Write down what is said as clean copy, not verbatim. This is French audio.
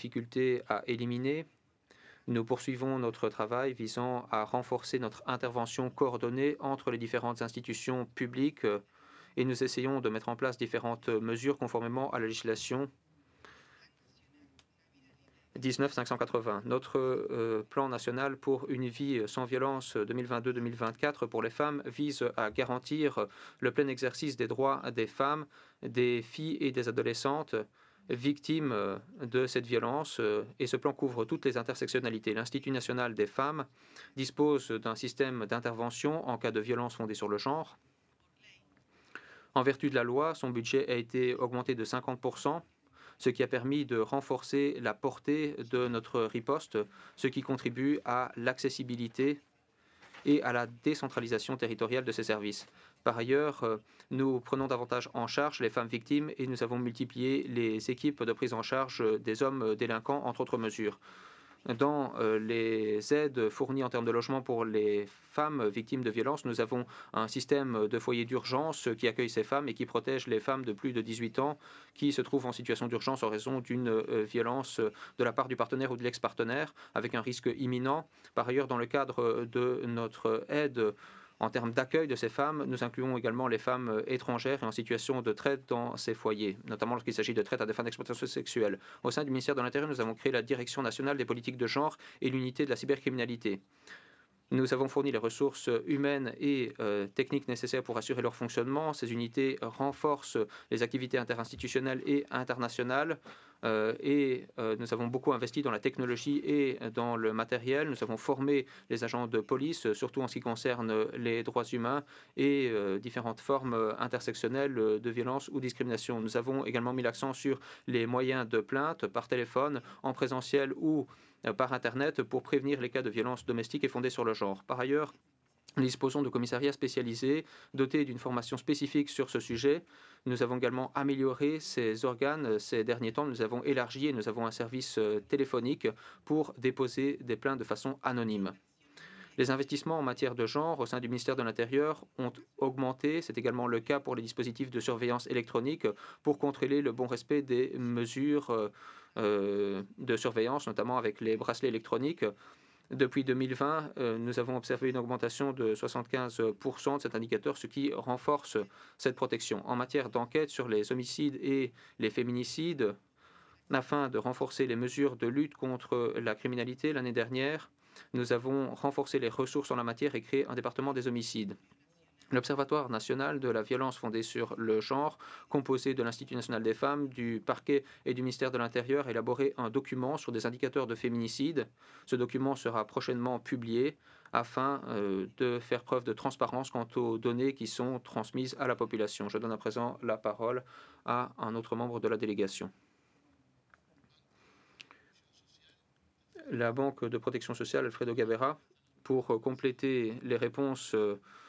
difficultés à éliminer. Nous poursuivons notre travail visant à renforcer notre intervention coordonnée entre les différentes institutions publiques et nous essayons de mettre en place différentes mesures conformément à la législation 19 580. Notre plan national pour une vie sans violence 2022-2024 pour les femmes vise à garantir le plein exercice des droits des femmes, des filles et des adolescentes victimes de cette violence et ce plan couvre toutes les intersectionnalités. L'Institut national des femmes dispose d'un système d'intervention en cas de violence fondée sur le genre. En vertu de la loi, son budget a été augmenté de 50%, ce qui a permis de renforcer la portée de notre riposte, ce qui contribue à l'accessibilité et à la décentralisation territoriale de ces services. Par ailleurs, nous prenons davantage en charge les femmes victimes et nous avons multiplié les équipes de prise en charge des hommes délinquants, entre autres mesures. Dans les aides fournies en termes de logement pour les femmes victimes de violences, nous avons un système de foyer d'urgence qui accueille ces femmes et qui protège les femmes de plus de 18 ans qui se trouvent en situation d'urgence en raison d'une violence de la part du partenaire ou de l'ex-partenaire avec un risque imminent. Par ailleurs, dans le cadre de notre aide en termes d'accueil de ces femmes, nous incluons également les femmes étrangères et en situation de traite dans ces foyers, notamment lorsqu'il s'agit de traite à des fins d'exploitation sexuelle. Au sein du ministère de l'Intérieur, nous avons créé la Direction nationale des politiques de genre et l'unité de la cybercriminalité. Nous avons fourni les ressources humaines et techniques nécessaires pour assurer leur fonctionnement. Ces unités renforcent les activités interinstitutionnelles et internationales nous avons beaucoup investi dans la technologie et dans le matériel. Nous avons formé les agents de police, surtout en ce qui concerne les droits humains et différentes formes intersectionnelles de violence ou discrimination. Nous avons également mis l'accent sur les moyens de plainte par téléphone, en présentiel ou par Internet pour prévenir les cas de violence domestique et fondée sur le genre. Par ailleurs, nous disposons de commissariats spécialisés dotés d'une formation spécifique sur ce sujet. Nous avons également amélioré ces organes ces derniers temps. Nous avons élargi et nous avons un service téléphonique pour déposer des plaintes de façon anonyme. Les investissements en matière de genre au sein du ministère de l'Intérieur ont augmenté. C'est également le cas pour les dispositifs de surveillance électronique pour contrôler le bon respect des mesures de surveillance, notamment avec les bracelets électroniques. Depuis 2020, nous avons observé une augmentation de 75% de cet indicateur, ce qui renforce cette protection. En matière d'enquête sur les homicides et les féminicides, afin de renforcer les mesures de lutte contre la criminalité l'année dernière, nous avons renforcé les ressources en la matière et créé un département des homicides. L'Observatoire national de la violence fondée sur le genre, composé de l'Institut national des femmes, du parquet et du ministère de l'Intérieur, a élaboré un document sur des indicateurs de féminicide. Ce document sera prochainement publié afin de faire preuve de transparence quant aux données qui sont transmises à la population. Je donne à présent la parole à un autre membre de la délégation. La Banque de protection sociale Alfredo Gabera, pour compléter les réponses